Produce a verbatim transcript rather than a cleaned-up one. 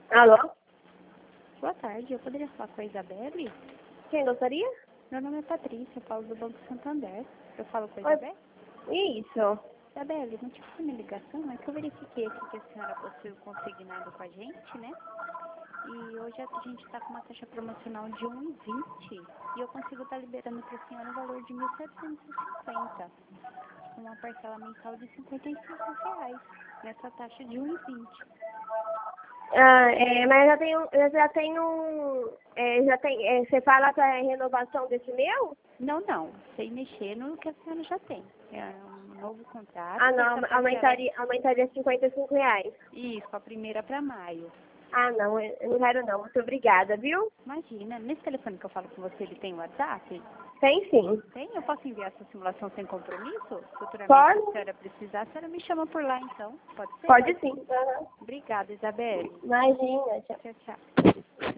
Alô? Boa tarde, eu poderia falar com a Isabelle? Quem gostaria? Meu nome é Patrícia, eu falo do Banco Santander. Eu falo com a Oi. Isabelle? Isso. Isabelle, o motivo da minha ligação é que eu verifiquei aqui que a senhora possui o consignado com a gente, né? E hoje a gente está com uma taxa promocional de um e vinte e eu consigo estar liberando para a senhora o valor de mil setecentos e cinquenta, com uma parcela mensal de cinquenta e cinco reais, nessa taxa de um e vinte. Ah, é, mas já tenho, eu já tenho, é, já tem, é, você fala para renovação desse meu? Não, não, sem mexer no que a senhora já tem. É um novo contrato. Ah, que não, essa parcela... aumentaria, aumentaria cinquenta e cinco reais. Isso, a primeira para maio. Ah, não, eu eu não quero não, muito obrigada, viu? Imagina, nesse telefone que eu falo com você, ele tem WhatsApp? Tem sim. Tem? Eu posso enviar essa simulação sem compromisso? Futuramente, Pode? se a senhora precisar, a senhora me chama por lá, então. Pode ser? Pode sim. Uhum. Obrigada, Isabelle. Imagina, tchau. Tchau, tchau.